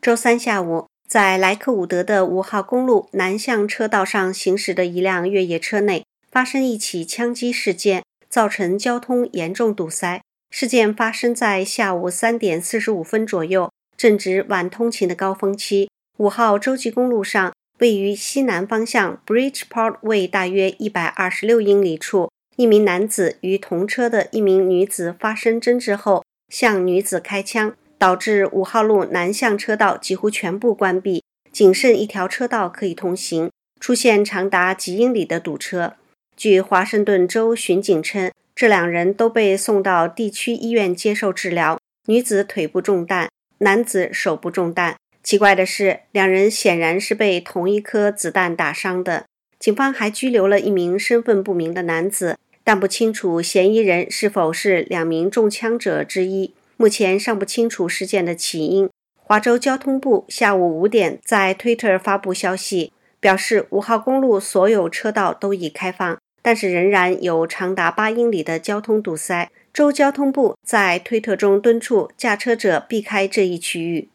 周三下午，在莱克伍德的5号公路南向车道上行驶的一辆越野车内发生一起枪击事件，造成交通严重堵塞。事件发生在下午3点45分左右，正值晚通勤的高峰期。5号洲际公路上，位于西南方向 Bridgeport Way 大约126英里处，一名男子与同车的一名女子发生争执后，向女子开枪，导致5号路南向车道几乎全部关闭，仅剩一条车道可以通行，出现长达几英里的堵车。据华盛顿州巡警称，这两人都被送到地区医院接受治疗，女子腿部中弹，男子手部中弹。奇怪的是，两人显然是被同一颗子弹打伤的。警方还拘留了一名身份不明的男子，但不清楚嫌疑人是否是2名中枪者之一。目前尚不清楚事件的起因。华州交通部下午5点在 Twitter 发布消息，表示5号公路所有车道都已开放，但是仍然有长达8英里的交通堵塞。州交通部在推特中敦促驾车者避开这一区域。